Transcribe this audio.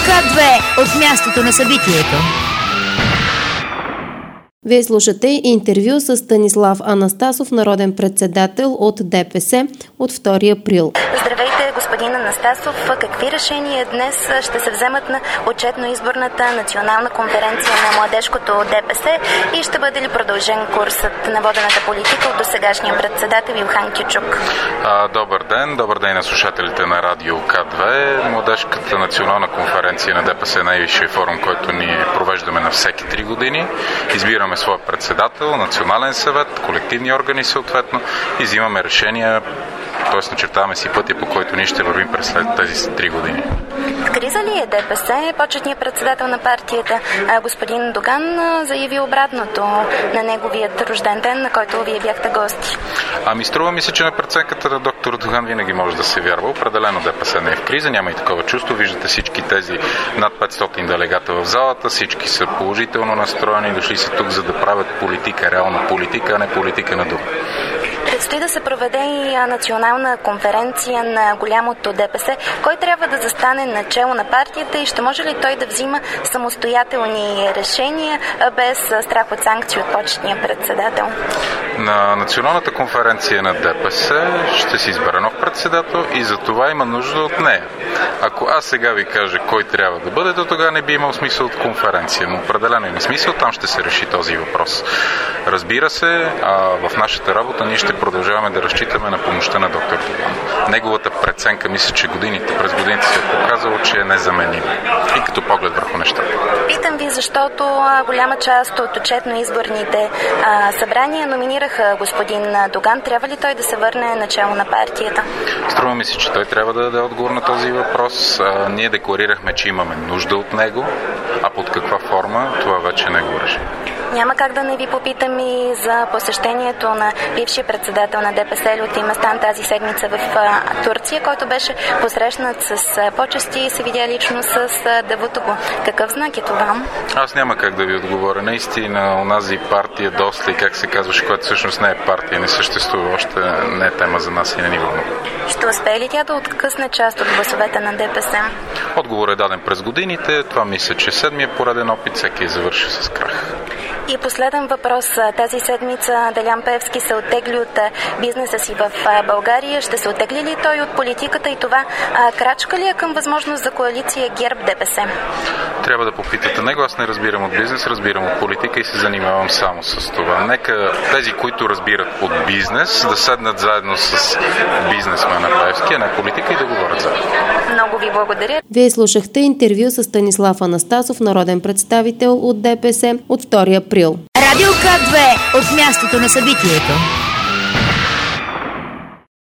К2 от мястото на събитието. Вие слушате интервю с Станислав Анастасов, народен председател от ДПС от 2 април. Здравейте, господин Анастасов. Какви решения днес ще се вземат на отчетно-изборната национална конференция на младежкото ДПС и ще бъде ли продължен курсът на водената политика от досегашния председател Илхан Кючук? Добър ден на слушателите на Радио К2. Младежката национална конференция на ДПС е най-висшия форум, който ние провеждаме на всеки 3 години. Избираме своя председател, национален съвет, колективни органи съответно и взимаме решения, т.е. начертаваме си пътя, по който ние ще вървим през след тези 3 години. В криза ли е ДПС? Почетният председател на партията господин Доган заяви обратното на неговият рожден ден, на който вие бяхте гости. Струва ми се, че на преценката на доктор Доган винаги може да се вярва. Определено ДПС не е в криза, няма и такова чувство. Виждате всички тези над 500 делегата в залата, всички са положително настроени, дошли са тук за да правят политика, реална политика, а не политика на дума. Предстои да се проведе и национална конференция на голямото ДПС. Кой трябва да застане начело на партията и ще може ли той да взима самостоятелни решения без страх от санкции от почетния председател? На националната конференция на ДПС ще се избере нов председател и за това има нужда от нея. Ако аз сега ви кажа кой трябва да бъде, то тогава не би имал смисъл от конференция, но определено има смисъл, там ще се реши този въпрос. Разбира се, в нашата работа ние ще продължаваме да разчитаме на помощта на доктор Доган. Неговата преценка, мисля, че през годините се е показало, че е незаменима и като поглед върху нещата. Питам ви, защото голяма част от отчетно-изборните събрания номинираха господин Доган. Трябва ли той да се върне начало на партията? Струва ми се, че той трябва да даде отговор на този въпрос. Ние декларирахме, че имаме нужда от него, а под каква форма, това вече не го реши. Няма как да не ви попитам и за посещението на бившия председател на ДПС Лютви Местан тази седмица в Турция, който беше посрещнат с почести и се видя лично с Давутоглу. Какъв знак е това? Аз няма как да ви отговоря. Наистина, онази партия доста и как се казваше, която всъщност не е партия, не съществува, още не е тема за нас и не ни вълнува. Ще успее ли тя да откъсне част от гласовете на ДПС? Отговор е даден през годините. Това мисля, че 7-я пореден опит, всеки е завърши с крах. И последен въпрос. Тази седмица Делян Пеевски се оттегли от бизнеса си в България. Ще се оттегли ли той от политиката и това крачка ли е към възможност за коалиция ГЕРБ-ДПС? Трябва да попитате него. Аз не разбирам от бизнес, разбирам от политика и се занимавам само с това. Нека тези, които разбират от бизнес, да седнат заедно с бизнесмена Пеевски, а не политика и да говорят заедно. Много ви благодаря. Вие слушахте интервю с Станислав Анастасов, народен представител от ДПС от 2 април. Радио К2 от мястото на събитието.